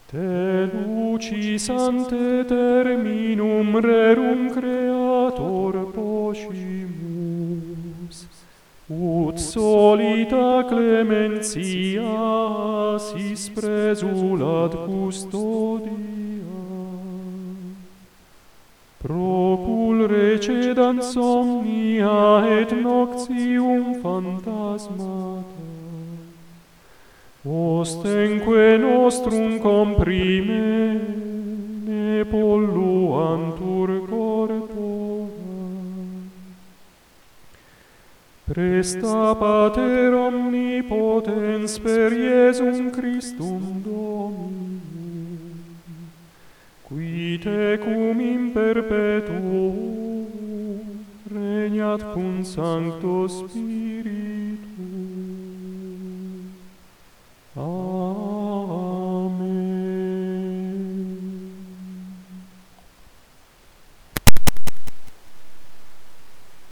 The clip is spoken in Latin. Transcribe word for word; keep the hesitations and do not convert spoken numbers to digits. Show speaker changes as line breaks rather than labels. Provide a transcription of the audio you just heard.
Te lucis ante terminum rerum creator poscimus, ut solita clementia sis presulat custodia. Procul recedant somnia et noctium phantasmata, ostenque nostrum comprime ne polluantur corpora. Presta Pater omnipotens per Iesum Christum Dominum, qui tecum in perpetuum regnat cum Sancto Spiritu. Amen.